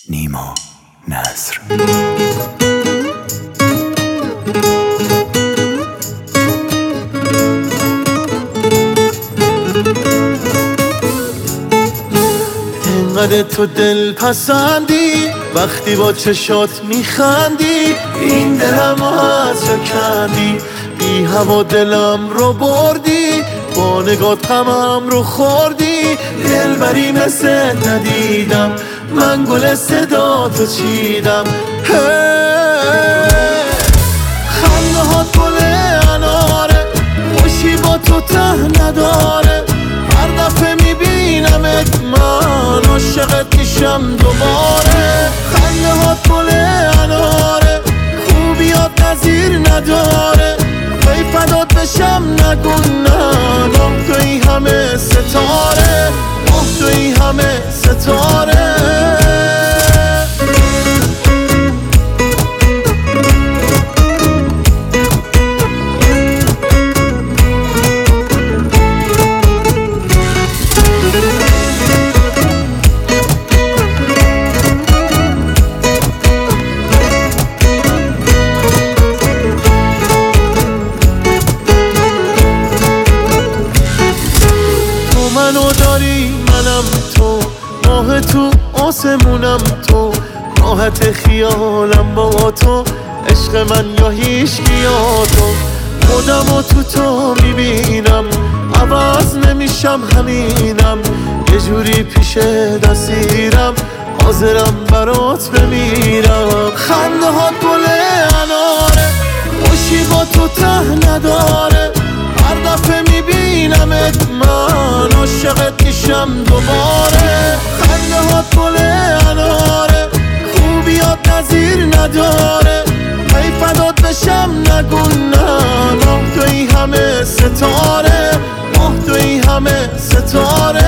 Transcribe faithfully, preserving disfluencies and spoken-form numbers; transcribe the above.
نیما نصر. انقدر تو دل پسندی وقتی با چشات میخندی، این دلم از کندی، بی هوا دلم رو بردی، با نگات غمم رو خوردی. دلبری مثل ندیدم، من گل صدا تو چیدم. خنده هات گل اناره، خوشی با تو ته نداره. هر دفعه میبینمت من عاشقت میشم دوباره. خنده هات گل اناره، خوبیات نظیر نداره. وی فدات بشم نگو نه، ماه توی همه ستاره، ماه توی همه ستاره. منو داری منم تو، ماه تو آسمونم تو، راحت خیالم با تو، عشق من یا هیچ یا تو. خودم و تو تو میبینم، عوض نمیشم همینم. یه جوری پیش دستیرم، حاضرم برات بمیرم. خنده ها گل اناره، خوشی با تو ته نداره. هر دفعه میبینمت من عاشقت میشم دوباره. خنده هات گل اناره، خوبیات نظیر نداره. ای فدات بشم نگو نه، ماه توی همه ستاره، ماه توی همه ستاره.